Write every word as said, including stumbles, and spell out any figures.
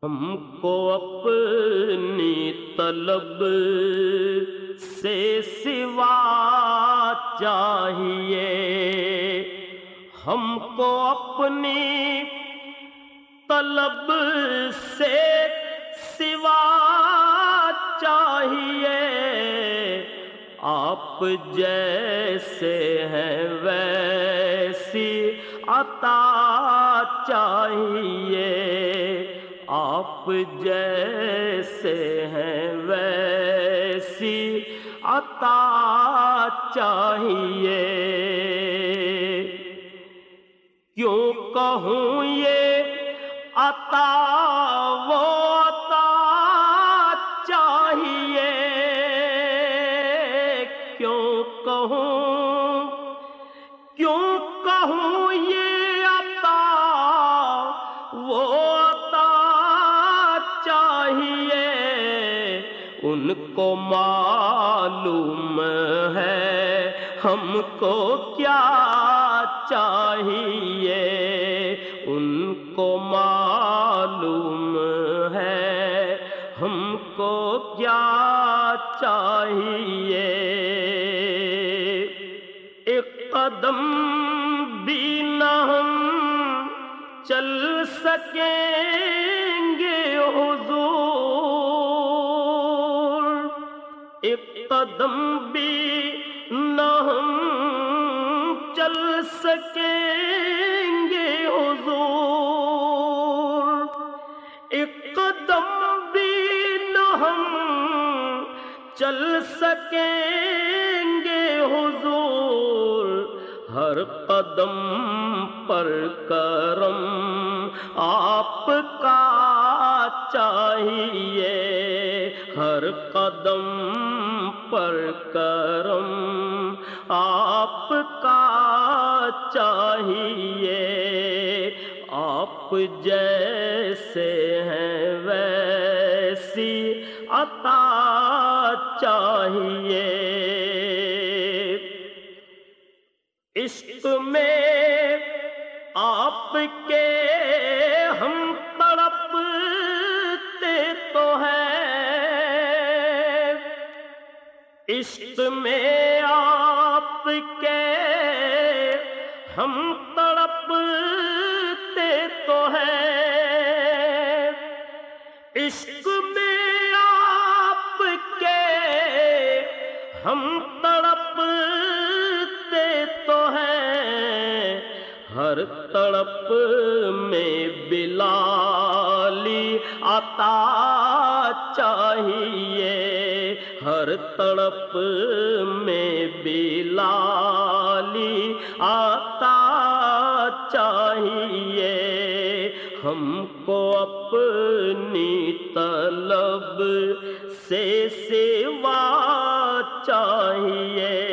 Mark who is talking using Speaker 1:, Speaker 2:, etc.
Speaker 1: ہم کو اپنی طلب سے سوا چاہیے، ہم کو اپنی طلب سے سوا چاہیے، آپ جیسے ہیں ویسی عطا چاہیے، آپ جیسے ہیں ویسی عطا چاہیے۔ کیوں کہوں یہ عطا وہ عطا چاہیے، کیوں کہوں کیوں کہوں یہ عطا وہ عطا چاہیے، ان کو معلوم ہے ہم کو کیا چاہیے، ان کو معلوم ہے ہم کو کیا چاہیے۔ ایک قدم بھی نہ ہم چل سکیں گے حضور، ایک قدم بھی نہ ہم چل سکیں گے حضور، ایک قدم بھی نہ ہم چل سکیں گے حضور، ہر قدم پر کرم آپ کا چاہیے، ہر قدم پر کرم آپ کا چاہیے، آپ جیسے ہیں ویسی عطا چاہیے۔ عشق میں آپ کے ہم تڑپتے تو ہیں، عشق میں آپ کے ہم تڑپتے تو ہیں، عشق میں آپ کے ہم تڑپتے تو ہیں، ہر تڑپ میں بلالی عطا چاہیے، ہر تڑپ میں بلالی عطا چاہیے، ہم کو اپنی طلب سے سوا چاہیے۔